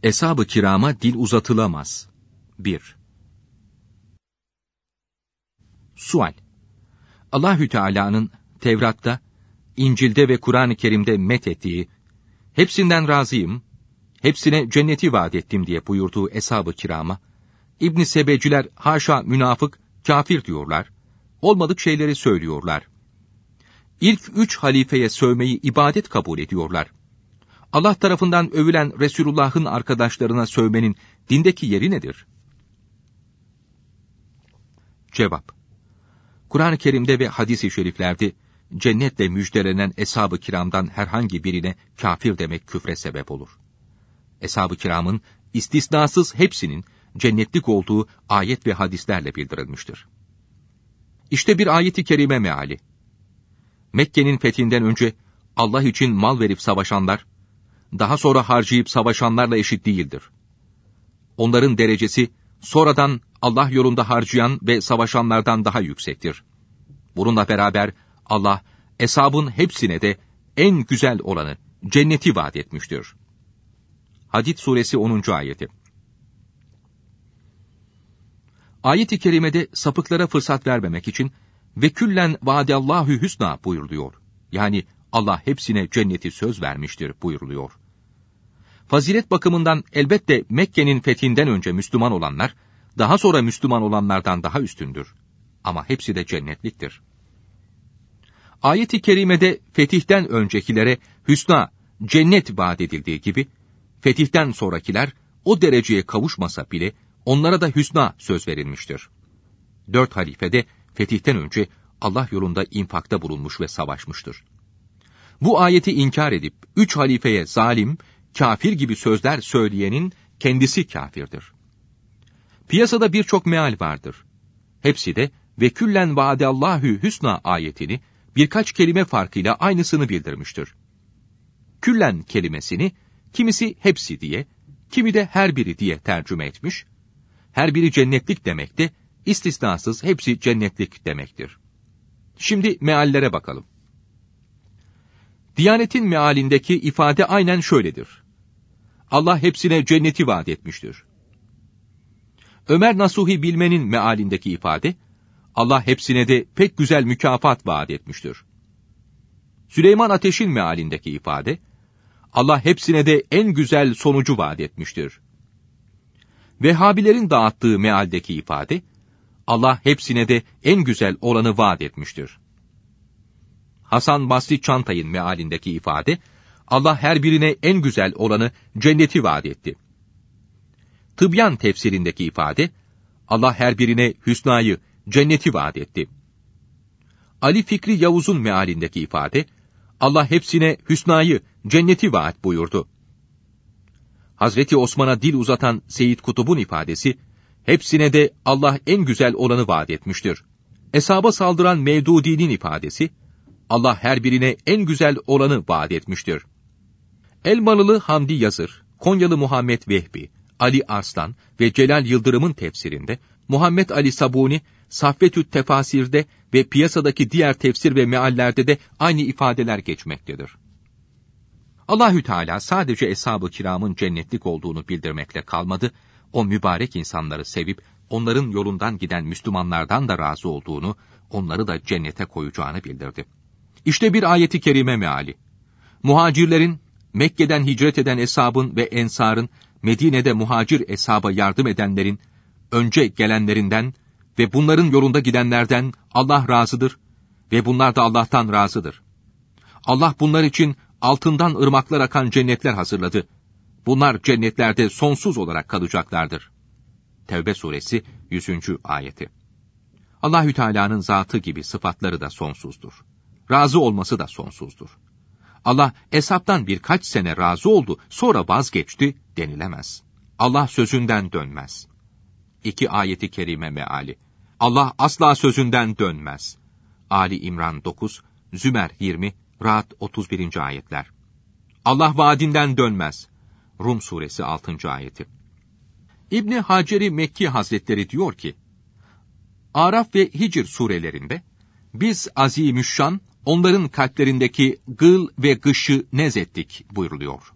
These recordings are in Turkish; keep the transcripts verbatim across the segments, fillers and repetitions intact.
Eshab-ı kirama dil uzatılamaz. bir. Sual. Allahü Teala'nın Tevrat'ta, İncil'de ve Kur'an-ı Kerim'de methettiği, hepsinden razıyım, hepsine cenneti vaat ettim diye buyurduğu eshab-ı kirama, İbn-i Sebeciler haşa münafık, kafir diyorlar, olmadık şeyleri söylüyorlar. İlk üç halifeye sövmeyi ibadet kabul ediyorlar. Allah tarafından övülen Resulullah'ın arkadaşlarına sövmenin dindeki yeri nedir? Cevap. Kur'an-ı Kerim'de ve hadis-i şeriflerde cennetle müjdelenen eshab-ı kiramdan herhangi birine kafir demek küfre sebep olur. Eshab-ı kiramın istisnasız hepsinin cennetlik olduğu ayet ve hadislerle bildirilmiştir. İşte bir ayet-i kerime meali. Mekke'nin fethinden önce Allah için mal verip savaşanlar, daha sonra harcayıp savaşanlarla eşit değildir. Onların derecesi, sonradan Allah yolunda harcayan ve savaşanlardan daha yüksektir. Bununla beraber Allah, eshabın hepsine de en güzel olanı, cenneti vaat etmiştir. Hadid suresi onuncu ayeti. Ayet-i kerimede sapıklara fırsat vermemek için ve küllen vaadallahü hüsna buyuruluyor. Yani Allah hepsine cenneti söz vermiştir buyuruluyor. Fazilet bakımından elbette Mekke'nin fethinden önce Müslüman olanlar, daha sonra Müslüman olanlardan daha üstündür. Ama hepsi de cennetliktir. Ayet-i kerimede fetihten öncekilere hüsna, cennet vaat edildiği gibi, fetihten sonrakiler o dereceye kavuşmasa bile onlara da hüsna söz verilmiştir. Dört halife de fetihten önce Allah yolunda infakta bulunmuş ve savaşmıştır. Bu ayeti inkar edip üç halifeye zalim, kafir gibi sözler söyleyenin kendisi kafirdir. Piyasada birçok meal vardır. Hepsi de ve küllen vaadallahü hüsna ayetini birkaç kelime farkıyla aynısını bildirmiştir. Küllen kelimesini kimisi hepsi diye, kimi de her biri diye tercüme etmiş, her biri cennetlik demek de istisnasız hepsi cennetlik demektir. Şimdi meallere bakalım. Diyanet'in mealindeki ifade aynen şöyledir. Allah hepsine cenneti vaat etmiştir. Ömer Nasuhi Bilmen'in mealindeki ifade, Allah hepsine de pek güzel mükafat vaat etmiştir. Süleyman Ateş'in mealindeki ifade, Allah hepsine de en güzel sonucu vaat etmiştir. Vehhabilerin dağıttığı mealdeki ifade, Allah hepsine de en güzel olanı vaat etmiştir. Hasan Basri Çantay'ın mealindeki ifade, Allah her birine en güzel olanı cenneti vaat etti. Tıbyan tefsirindeki ifade, Allah her birine hüsnayı, cenneti vaat etti. Ali Fikri Yavuz'un mealindeki ifade, Allah hepsine hüsnayı, cenneti vaat buyurdu. Hazreti Osman'a dil uzatan Seyyid Kutub'un ifadesi, hepsine de Allah en güzel olanı vaat etmiştir. Eshaba saldıran Mevdudi'nin ifadesi, Allah her birine en güzel olanı vaat etmiştir. Elmalılı Hamdi Yazır, Konyalı Muhammed Vehbi, Ali Arslan ve Celal Yıldırım'ın tefsirinde, Muhammed Ali Sabuni, Saffetü't Tefasir'de ve piyasadaki diğer tefsir ve meallerde de aynı ifadeler geçmektedir. Allahü Teala sadece eshab-ı kiramın cennetlik olduğunu bildirmekle kalmadı, o mübarek insanları sevip onların yolundan giden Müslümanlardan da razı olduğunu, onları da cennete koyacağını bildirdi. İşte bir ayeti kerime meali. Muhacirlerin, Mekke'den hicret eden eshabın ve ensarın, Medine'de muhacir eshaba yardım edenlerin, önce gelenlerinden ve bunların yolunda gidenlerden Allah razıdır ve bunlar da Allah'tan razıdır. Allah bunlar için altından ırmaklar akan cennetler hazırladı. Bunlar cennetlerde sonsuz olarak kalacaklardır. Tevbe suresi yüzüncü ayeti. Allahü Teala'nın zatı gibi sıfatları da sonsuzdur. Razı olması da sonsuzdur. Allah eshaptan birkaç sene razı oldu, sonra vazgeçti denilemez. Allah sözünden dönmez. İki ayeti kerime meali. Allah asla sözünden dönmez. Ali İmran dokuz, Zümer yirmi, Ra'd otuz birinci ayetler. Allah vaadinden dönmez. Rum suresi altıncı ayeti. İbni Haceri Mekki Hazretleri diyor ki, Araf ve Hicr surelerinde, biz azimüşşan, onların kalplerindeki gıl ve gışı nezettik buyuruluyor.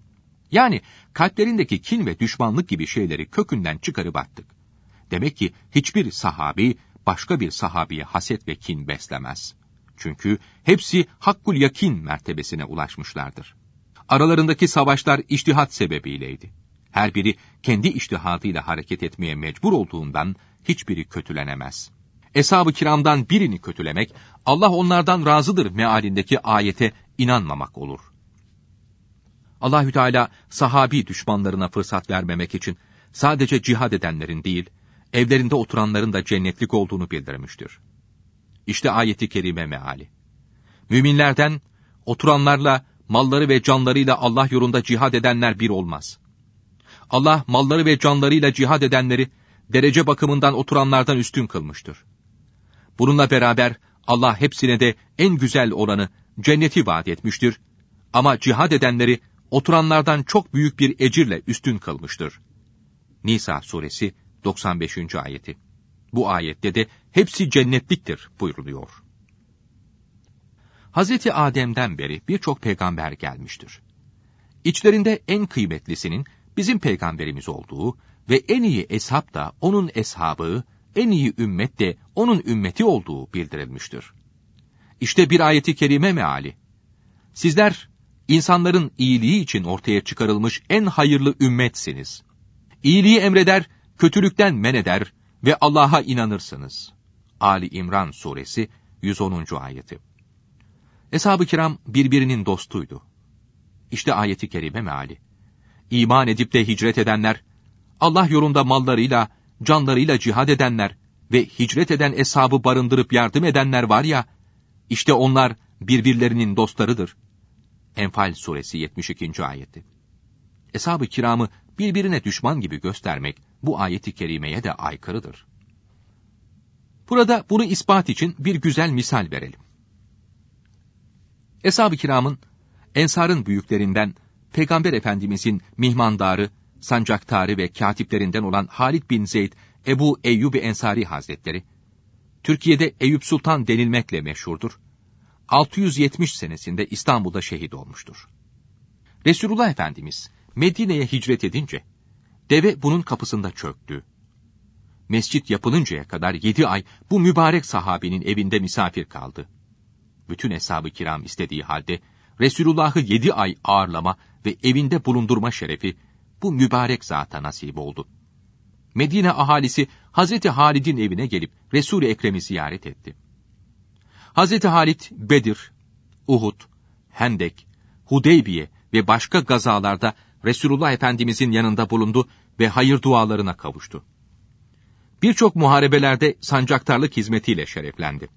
Yani kalplerindeki kin ve düşmanlık gibi şeyleri kökünden çıkarıp attık. Demek ki hiçbir sahabi başka bir sahabiye haset ve kin beslemez. Çünkü hepsi hakkul yakin mertebesine ulaşmışlardır. Aralarındaki savaşlar içtihat sebebiyleydi. Her biri kendi içtihadıyla hareket etmeye mecbur olduğundan hiçbiri kötülenemez. Eshab-ı kiramdan birini kötülemek, Allah onlardan razıdır mealindeki ayete inanmamak olur. Allahü Teala sahabi düşmanlarına fırsat vermemek için sadece cihad edenlerin değil, evlerinde oturanların da cennetlik olduğunu bildirmiştir. İşte ayeti kerime meali. Müminlerden oturanlarla, malları ve canlarıyla Allah yolunda cihad edenler bir olmaz. Allah malları ve canlarıyla cihad edenleri derece bakımından oturanlardan üstün kılmıştır. Bununla beraber Allah hepsine de en güzel olanı cenneti vaat etmiştir. Ama cihad edenleri oturanlardan çok büyük bir ecirle üstün kılmıştır. Nisa suresi doksan beşinci ayeti. Bu ayette de hepsi cennetliktir buyruluyor. Hazreti Adem'den beri birçok peygamber gelmiştir. İçlerinde en kıymetlisinin bizim peygamberimiz olduğu ve en iyi eshab da onun eshabı, en iyi ümmet de onun ümmeti olduğu bildirilmiştir. İşte bir ayeti kerime meali. Sizler insanların iyiliği için ortaya çıkarılmış en hayırlı ümmetsiniz. İyiliği emreder, kötülükten men eder ve Allah'a inanırsınız. Ali İmran suresi yüz onuncu ayeti. Eshab-ı kiram birbirinin dostuydu. İşte ayeti kerime meali. İman edip de hicret edenler, Allah yolunda mallarıyla, canlarıyla cihad edenler ve hicret eden eshabı barındırıp yardım edenler var ya, işte onlar birbirlerinin dostlarıdır. Enfal suresi yetmiş ikinci ayeti. Eshab-ı kiramı birbirine düşman gibi göstermek bu ayeti kerimeye de aykırıdır. Burada bunu ispat için bir güzel misal verelim. Eshab-ı kiramın, ensarın büyüklerinden Peygamber Efendimizin mihmandarı, sancaktarı ve katiplerinden olan Halid bin Zeyd, Ebu Eyyub-i Ensari Hazretleri, Türkiye'de Eyüp Sultan denilmekle meşhurdur. altı yüz yetmiş senesinde İstanbul'da şehit olmuştur. Resulullah Efendimiz Medine'ye hicret edince, deve bunun kapısında çöktü. Mescit yapılıncaya kadar yedi ay bu mübarek sahabinin evinde misafir kaldı. Bütün eshab-ı kiram istediği halde, Resulullah'ı yedi ay ağırlama ve evinde bulundurma şerefi bu mübarek zata nasip oldu. Medine ahalisi Hazreti Halid'in evine gelip Resul-i Ekrem'i ziyaret etti. Hazreti Halid, Bedir, Uhud, Hendek, Hudeybiye ve başka gazalarda Resulullah Efendimizin yanında bulundu ve hayır dualarına kavuştu. Birçok muharebelerde sancaktarlık hizmetiyle şereflendi.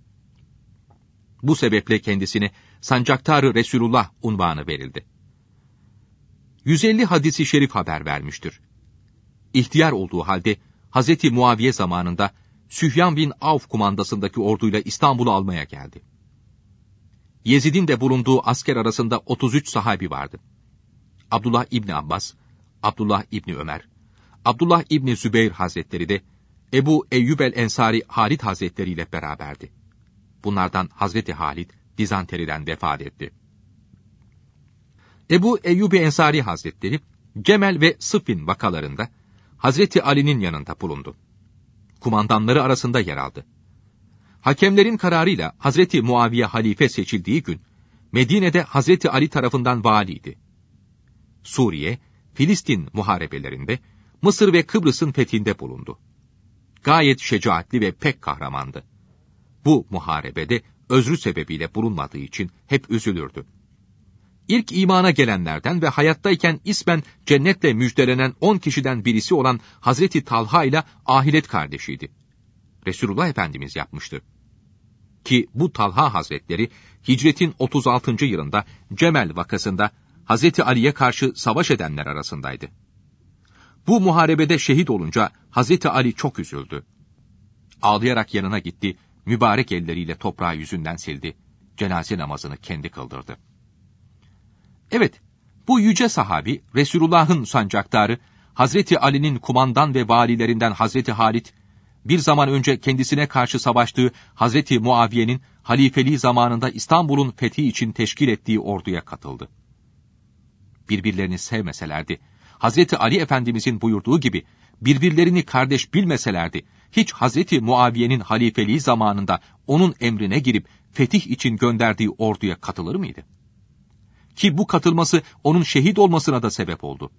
Bu sebeple kendisine Sancaktar-ı Resulullah unvanı verildi. yüz elli hadisi şerif haber vermiştir. İhtiyar olduğu halde Hazreti Muaviye zamanında Sühyan bin Avf kumandasındaki orduyla İstanbul'u almaya geldi. Yezid'in de bulunduğu asker arasında otuz üç sahabi vardı. Abdullah İbni Abbas, Abdullah İbni Ömer, Abdullah İbni Zübeyr Hazretleri de Ebu Eyyub el-Ensari Halid Hazretleri ile beraberdi. Bunlardan Hazreti Halid dizanteriden vefat etti. Ebu Eyyub Ensari Hazretleri Cemel ve Sıffin vakalarında Hazreti Ali'nin yanında bulundu. Kumandanları arasında yer aldı. Hakemlerin kararıyla Hazreti Muaviye halife seçildiği gün Medine'de Hazreti Ali tarafından valiydi. Suriye, Filistin muharebelerinde, Mısır ve Kıbrıs'ın fethinde bulundu. Gayet şecaatli ve pek kahramandı. Bu muharebede özrü sebebiyle bulunmadığı için hep üzülürdü. İlk imana gelenlerden ve hayattayken ismen cennetle müjdelenen on kişiden birisi olan Hazreti Talha ile ahiret kardeşiydi. Resulullah Efendimiz yapmıştı. Ki bu Talha Hazretleri hicretin otuz altıncı yılında Cemel vakasında Hazreti Ali'ye karşı savaş edenler arasındaydı. Bu muharebede şehit olunca Hazreti Ali çok üzüldü. Ağlayarak yanına gitti, mübarek elleriyle toprağı yüzünden sildi, cenaze namazını kendi kıldırdı. Evet, bu yüce sahabi, Resulullah'ın sancaktarı, Hazreti Ali'nin kumandan ve valilerinden Hazreti Halid, bir zaman önce kendisine karşı savaştığı Hazreti Muaviye'nin halifeliği zamanında İstanbul'un fethi için teşkil ettiği orduya katıldı. birbirlerini sevmeselerdi, Hazreti Ali Efendimizin buyurduğu gibi birbirlerini kardeş bilmeselerdi, hiç Hazreti Muaviye'nin halifeliği zamanında onun emrine girip fetih için gönderdiği orduya katılır mıydı? Ki bu katılması onun şehit olmasına da sebep oldu.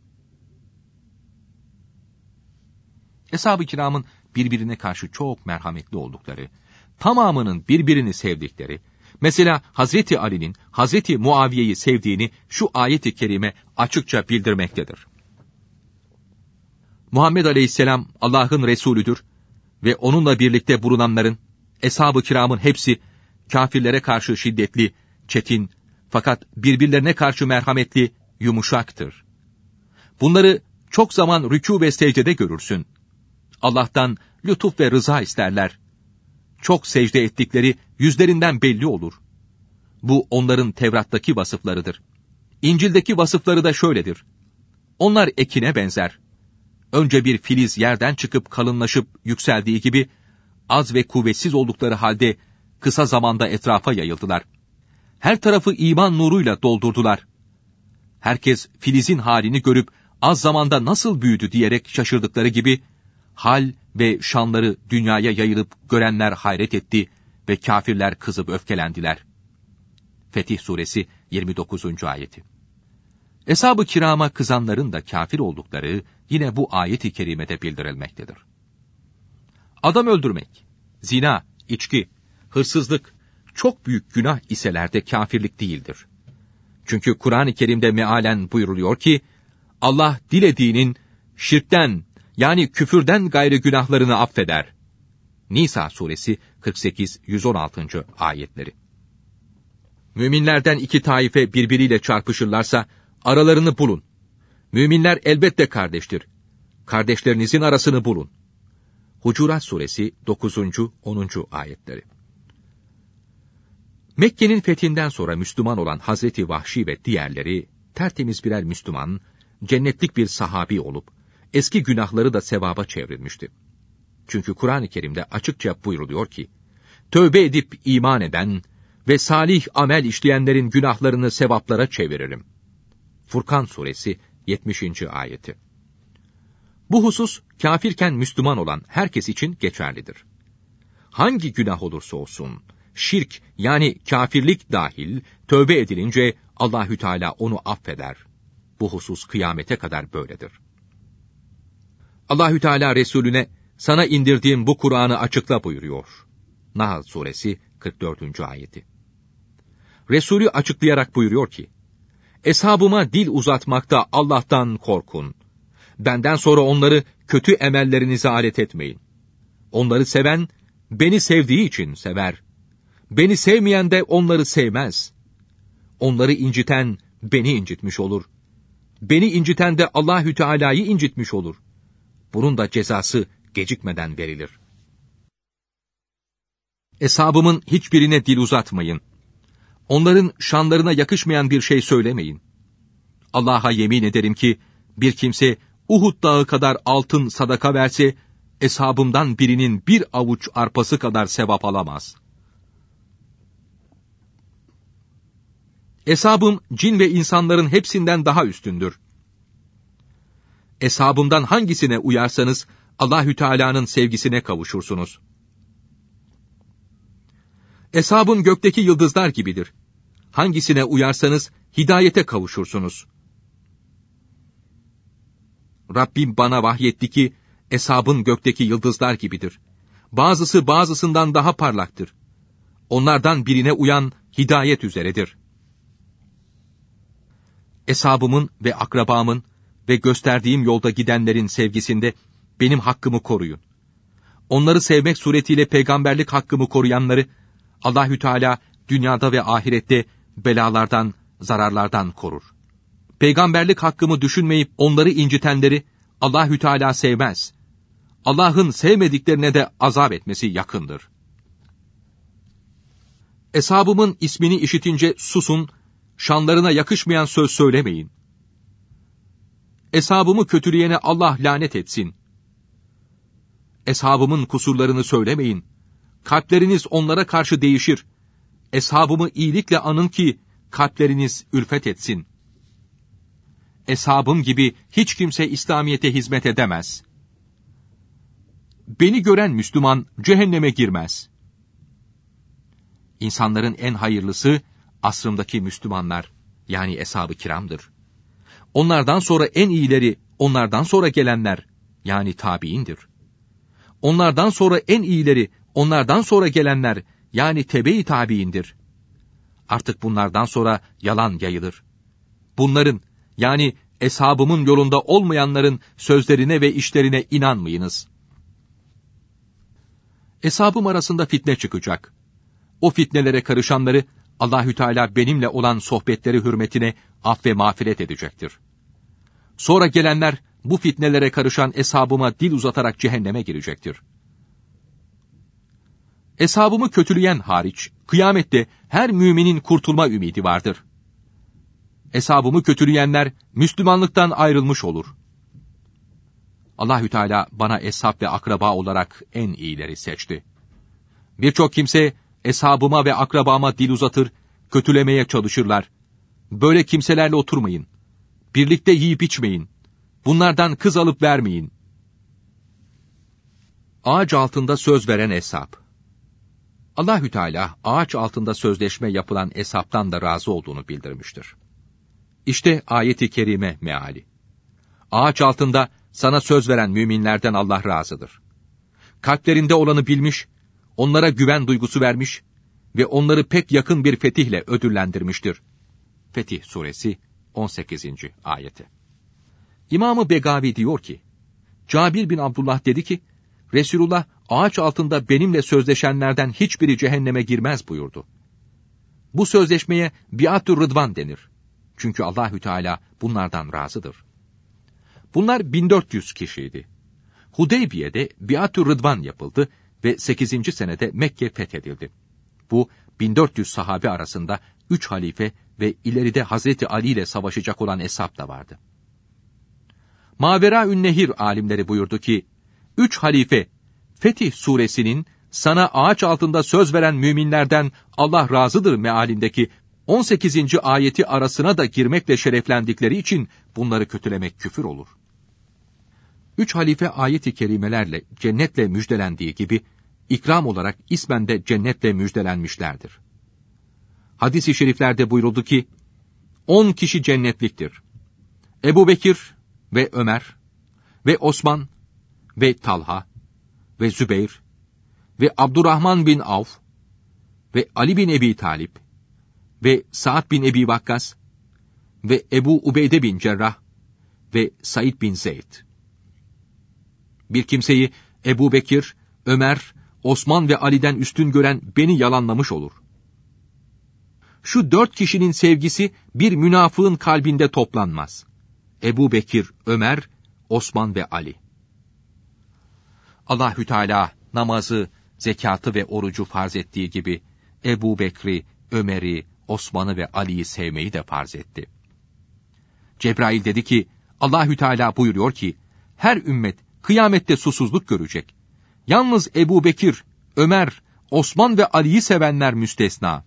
Eshab-ı kiramın birbirine karşı çok merhametli oldukları, tamamının birbirini sevdikleri, mesela Hazreti Ali'nin Hazreti Muaviye'yi sevdiğini şu ayet-i kerime açıkça bildirmektedir. Muhammed Aleyhisselam Allah'ın Resulüdür ve onunla birlikte bulunanların, eshab-ı kiramın hepsi kafirlere karşı şiddetli, çetin, fakat birbirlerine karşı merhametli, yumuşaktır. Bunları çok zaman rükû ve secdede görürsün. Allah'tan lütuf ve rıza isterler. Çok secde ettikleri yüzlerinden belli olur. Bu onların Tevrat'taki vasıflarıdır. İncil'deki vasıfları da şöyledir. Onlar ekine benzer. Önce bir filiz yerden çıkıp kalınlaşıp yükseldiği gibi, az ve kuvvetsiz oldukları halde kısa zamanda etrafa yayıldılar. Her tarafı iman nuruyla doldurdular. Herkes filizin halini görüp az zamanda nasıl büyüdü diyerek şaşırdıkları gibi, hal ve şanları dünyaya yayılıp görenler hayret etti ve kâfirler kızıp öfkelendiler. Fetih Suresi yirmi dokuzuncu ayeti. Eshab-ı kirama kızanların da kâfir oldukları yine bu ayet-i kerimede bildirilmektedir. Adam öldürmek, zina, içki, hırsızlık çok büyük günah iseler de kâfirlik değildir. Çünkü Kur'an-ı Kerim'de mealen buyruluyor ki, Allah dilediğinin şirkten yani küfürden gayrı günahlarını affeder. Nisa Suresi kırk sekiz yüz on altıncı ayetleri. Müminlerden iki taife birbiriyle çarpışırlarsa aralarını bulun. Müminler elbette kardeştir. Kardeşlerinizin arasını bulun. Hucurat Suresi dokuzuncu onuncu ayetleri. Mekke'nin fethinden sonra Müslüman olan Hazreti Vahşi ve diğerleri tertemiz birer Müslüman, cennetlik bir sahabi olup eski günahları da sevaba çevrilmişti. Çünkü Kur'an-ı Kerim'de açıkça buyruluyor ki, tövbe edip iman eden ve salih amel işleyenlerin günahlarını sevaplara çeviririm. Furkan Suresi yetmişinci ayeti. Bu husus, kâfirken Müslüman olan herkes için geçerlidir. Hangi günah olursa olsun, şirk yani kâfirlik dahil, tövbe edilince Allahü Teala onu affeder. Bu husus kıyamete kadar böyledir. Allahü Teala Resulüne, sana indirdiğim bu Kur'an'ı açıkla buyuruyor. Nahl Suresi kırk dördüncü ayeti. Resulü açıklayarak buyuruyor ki, eshabıma dil uzatmakta Allah'tan korkun. Benden sonra onları kötü emellerinize alet etmeyin. Onları seven, beni sevdiği için sever. Beni sevmeyen de onları sevmez. Onları inciten, beni incitmiş olur. Beni inciten de Allahü Teala'yı incitmiş olur. Bunun da cezası gecikmeden verilir. Eshabımın hiçbirine dil uzatmayın. Onların şanlarına yakışmayan bir şey söylemeyin. Allah'a yemin ederim ki, bir kimse Uhud dağı kadar altın sadaka verse, eshabımdan birinin bir avuç arpası kadar sevap alamaz. Eshabım cin ve insanların hepsinden daha üstündür. Eshabımdan hangisine uyarsanız Allahü Teala'nın sevgisine kavuşursunuz. Eshabım gökteki yıldızlar gibidir. Hangisine uyarsanız hidayete kavuşursunuz. Rabbim bana vahyetti ki eshabın gökteki yıldızlar gibidir. Bazısı bazısından daha parlaktır. Onlardan birine uyan hidayet üzeredir. Eshabımın ve akrabamın ve gösterdiğim yolda gidenlerin sevgisinde benim hakkımı koruyun. Onları sevmek suretiyle peygamberlik hakkımı koruyanları Allahü Teala dünyada ve ahirette belalardan, zararlardan korur. Peygamberlik hakkımı düşünmeyip onları incitenleri Allahü Teala sevmez. Allah'ın sevmediklerine de azap etmesi yakındır. Eshabımın ismini işitince susun, şanlarına yakışmayan söz söylemeyin. Eshabımı kötüleyene Allah lanet etsin. Eshabımın kusurlarını söylemeyin. Kalpleriniz onlara karşı değişir. Eshabımı iyilikle anın ki kalpleriniz ülfet etsin. eshabım gibi hiç kimse İslamiyet'e hizmet edemez. Beni gören Müslüman cehenneme girmez. İnsanların en hayırlısı asrımdaki Müslümanlar, yani eshab-ı kiramdır. Onlardan sonra en iyileri, onlardan sonra gelenler, yani tabiindir. Onlardan sonra en iyileri, onlardan sonra gelenler, yani tebe-i tabiindir. Artık bunlardan sonra yalan yayılır. Bunların, yani eshabımın yolunda olmayanların sözlerine ve işlerine inanmayınız. Eshabım arasında fitne çıkacak. O fitnelere karışanları Allahü Teala benimle olan sohbetleri hürmetine af ve mağfiret edecektir. Sonra gelenler bu fitnelere karışan eshabıma dil uzatarak cehenneme girecektir. Eshabımı kötüleyen hariç, kıyamette her müminin kurtulma ümidi vardır. Eshabımı kötüleyenler Müslümanlıktan ayrılmış olur. Allahü Teala bana eshab ve akraba olarak en iyileri seçti. Birçok kimse eshabıma ve akrabama dil uzatır, kötülemeye çalışırlar. Böyle kimselerle oturmayın. Birlikte yiyip içmeyin. Bunlardan kız alıp vermeyin. Ağaç altında söz veren eshab. Allahü Teala ağaç altında sözleşme yapılan eshaptan da razı olduğunu bildirmiştir. İşte ayet-i kerime meali. Ağaç altında sana söz veren müminlerden Allah razıdır. Kalplerinde olanı bilmiş, onlara güven duygusu vermiş ve onları pek yakın bir fetihle ödüllendirmiştir. Fetih Suresi on sekizinci ayeti. İmam-ı Begavi diyor ki, Cabir bin Abdullah dedi ki, Resulullah ağaç altında benimle sözleşenlerden hiçbiri cehenneme girmez buyurdu. Bu sözleşmeye biat-ı rıdvan denir. Çünkü Allahü Teala bunlardan razıdır. Bunlar bin dört yüz kişiydi. Hudeybiye'de biat-ı rıdvan yapıldı ve sekizinci senede Mekke fethedildi. Bu bin dört yüz sahabe arasında üç halife ve ileride Hazreti Ali ile savaşacak olan eshab da vardı. Mavera-ün Nehir alimleri buyurdu ki, üç halife, Fetih suresinin sana ağaç altında söz veren müminlerden Allah razıdır mealindeki on sekizinci ayeti arasına da girmekle şereflendikleri için bunları kötülemek küfür olur. Üç halife ayet-i kerimelerle cennetle müjdelendiği gibi, ikram olarak ismen de cennetle müjdelenmişlerdir. Hadis-i şeriflerde buyuruldu ki, on kişi cennetliktir. Ebu Bekir ve Ömer ve Osman ve Talha ve Zübeyr ve Abdurrahman bin Avf ve Ali bin Ebi Talip ve Sa'd bin Ebi Vakkas ve Ebu Ubeyde bin Cerrah ve Said bin Zeyd. Bir kimseyi Ebu Bekir, Ömer, Osman ve Ali'den üstün gören beni yalanlamış olur. Şu dört kişinin sevgisi bir münafığın kalbinde toplanmaz. Ebu Bekir, Ömer, Osman ve Ali. Allahü Teala namazı, zekatı ve orucu farz ettiği gibi Ebu Bekri, Ömer'i, Osman'ı ve Ali'yi sevmeyi de farz etti. Cebrail dedi ki, Allahü Teala buyuruyor ki, her ümmet kıyamette susuzluk görecek. Yalnız Ebu Bekir, Ömer, Osman ve Ali'yi sevenler müstesna.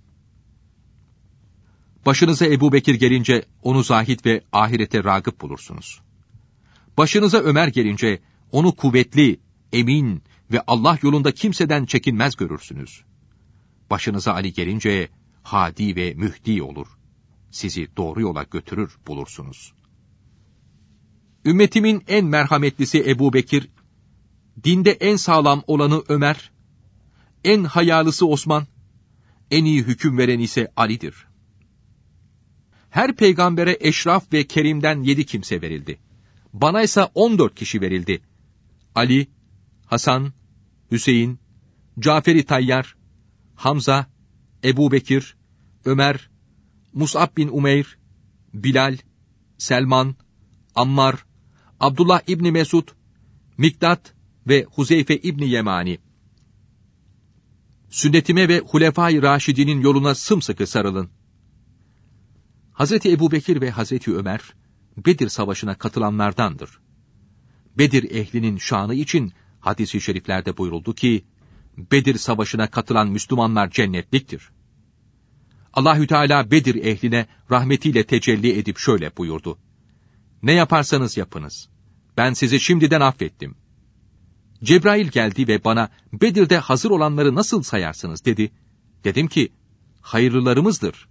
Başınıza Ebu Bekir gelince onu zahid ve ahirete ragıp bulursunuz. Başınıza Ömer gelince onu kuvvetli, emin ve Allah yolunda kimseden çekinmez görürsünüz. Başınıza Ali gelince hadi ve mühdi olur. Sizi doğru yola götürür bulursunuz. Ümmetimin en merhametlisi Ebu Bekir, dinde en sağlam olanı Ömer, en hayalısı Osman, en iyi hüküm veren ise Ali'dir. Her peygambere eşraf ve kerimden yedi kimse verildi. Bana ise on dört kişi verildi. Ali, Hasan, Hüseyin, Cafer-i Tayyar, Hamza, Ebu Bekir, Ömer, Mus'ab bin Umeyr, Bilal, Selman, Ammar, Abdullah İbni Mesud, Mikdat ve Huzeyfe İbni Yemani. Sünnetime ve Hulefâ-i Raşidinin yoluna sımsıkı sarılın. Hazreti Ebu Bekir ve Hazreti Ömer, Bedir Savaşı'na katılanlardandır. Bedir ehlinin şanı için hadis-i şeriflerde buyuruldu ki, Bedir Savaşı'na katılan Müslümanlar cennetliktir. Allahü Teala Bedir ehline rahmetiyle tecelli edip şöyle buyurdu. Ne yaparsanız yapınız. Ben sizi şimdiden affettim. Cebrail geldi ve bana, Bedir'de hazır olanları nasıl sayarsınız dedi. Dedim ki, hayırlılarımızdır.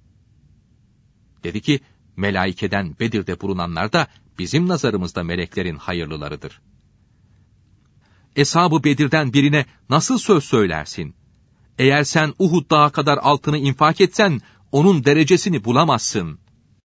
Dedi ki, melaikeden Bedir'de bulunanlar da bizim nazarımızda meleklerin hayırlılarıdır. Eshab-ı Bedir'den birine nasıl söz söylersin? Eğer sen Uhud dağı kadar altını infak etsen, onun derecesini bulamazsın.